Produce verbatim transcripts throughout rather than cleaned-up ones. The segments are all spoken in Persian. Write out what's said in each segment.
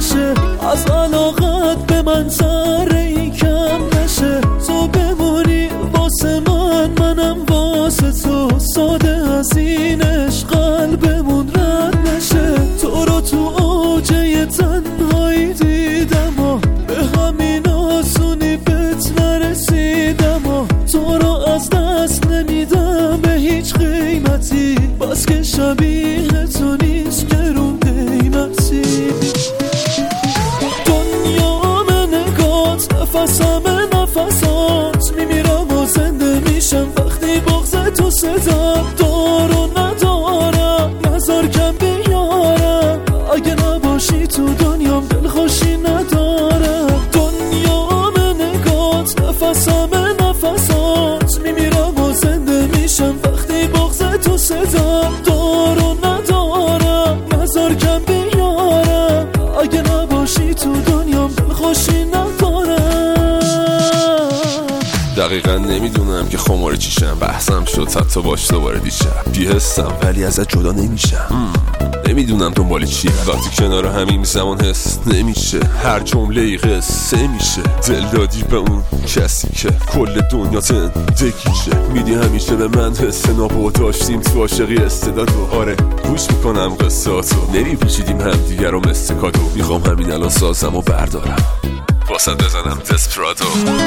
نشه، از علاقت به من ذره ای کم نشه. تو بمونی واسه من، منم واسه تو، ساده از این عشق قلبمون رد نشه. تو رو تو اوجه تنهایی دیدم و به همین آسونی بهت نرسیدم و تو رو از دست نمیدم به هیچ قیمتی، بس که شبیه تو نیست گرون قیمتی. دنیا من نگات، نفسم نفسات، میمیرم و زنده میشم وقتی بغض تو صدا دار و ندارم. نظر کم بیارم، اگه نباشی تو دنیام دلخوشی ندارم. دنیا من نگات، نفسم نفسات، میمیرم و زنده میشم وقتی بغض تو صدا دار و ندارم. نظر کم بیارم، اگه نباشی تو دنیام دلخوشی ندارم. دقیقا نمیدونم که خمار چیشم، بحثم شد حتی باش دوباره دیشب. بی‌حسم ولی ازت جدا نمیشم، نمیدونم دنبال چیه. وقتی کنار همین زمان حس نمیشه، هر جمله ای قصه میشه. دل دادی به اون کسی که کل دنیا زندگیشه. میدی همیشه به من حس نابو داشتیم تو عاشقی استعدادو. آره گوش میکنم قصاتو، نمیپیچیدیم همدیگه رو مثل کادو. میخوام همین الان سازم و بردارم واسه بزنم دسپرادو.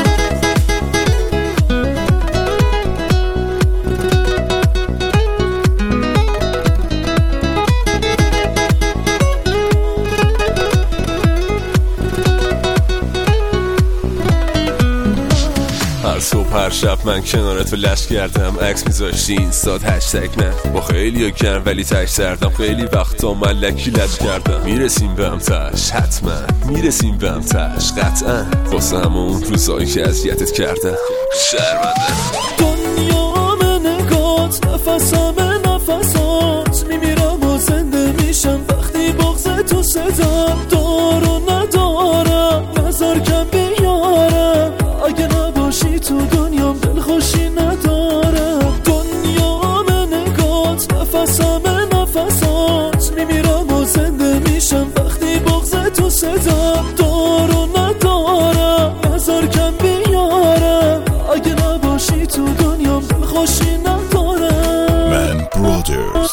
هر صبح هر شب من کنارت لش کردم، عکس میذاشتی اینستاد هشتگ من با خیلی ها گرم ولی تک سردم. خیلی وقتا من لکی لج کردم، میرسیم به هم تش، حتما میرسیم به هم تش قطعا، واسه همون روزایی که اذیتت کردم شرمنده. دنیا من نگات، نفسم نفسات، میمیرم و زنده میشم وقتی بغض تو صدا دار و ندارم. نظر کم بیارم، اگه نباشی تو دنیام دلخوشی ندارم. دنیا من نگات، نفسم نفسات، میمیرم و زنده میشم وقتی بغض تو صدا دار و ندارم. نظر کم بیارم، اگه نباشی تو دنیام دلخوشی ندارم. من برادرز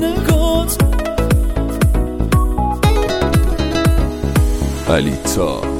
علی تا